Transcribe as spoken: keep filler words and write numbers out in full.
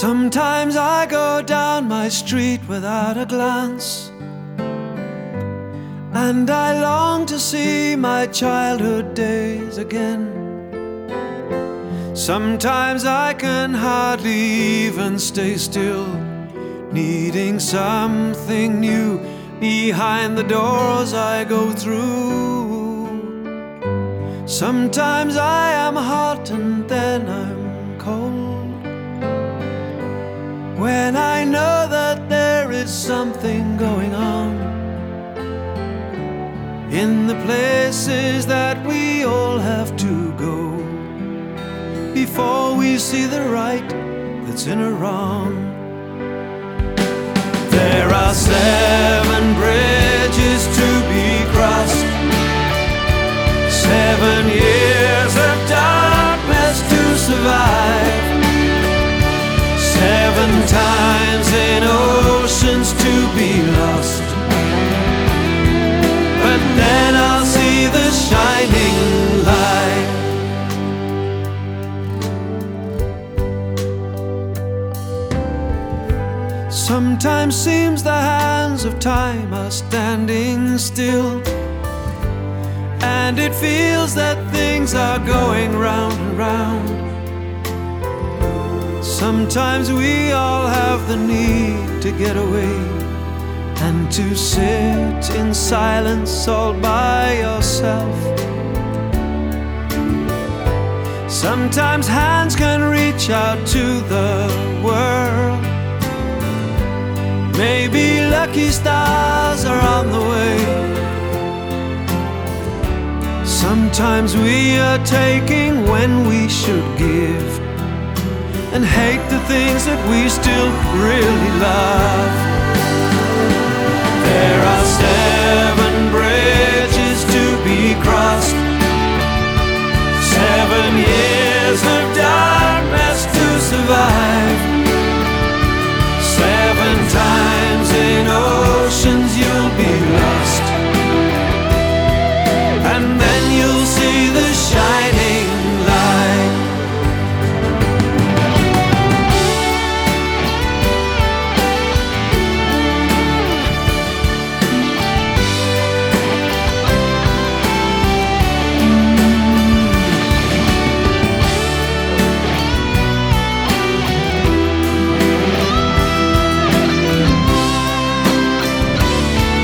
Sometimes I go down my street without a glance, and I long to see my childhood days again. Sometimes I can hardly even stay still, needing something new behind the doors I go through. Sometimes I am hot and then I'm cold, when I know that there is something going on in the places that we all have to go before we see the right that's in a wrong. There are seven bridges to be crossed, seven years of darkness to survive, seven times in oceans to be lost, but then I'll see the shining light. Sometimes seems the hands of time are standing still, and it feels that things are going round and round. Sometimes we all have the need to get away and to sit in silence all by yourself. Sometimes hands can reach out to the world, maybe lucky stars are on the way. Sometimes we are taking when we should give, and hate the things that we still really love.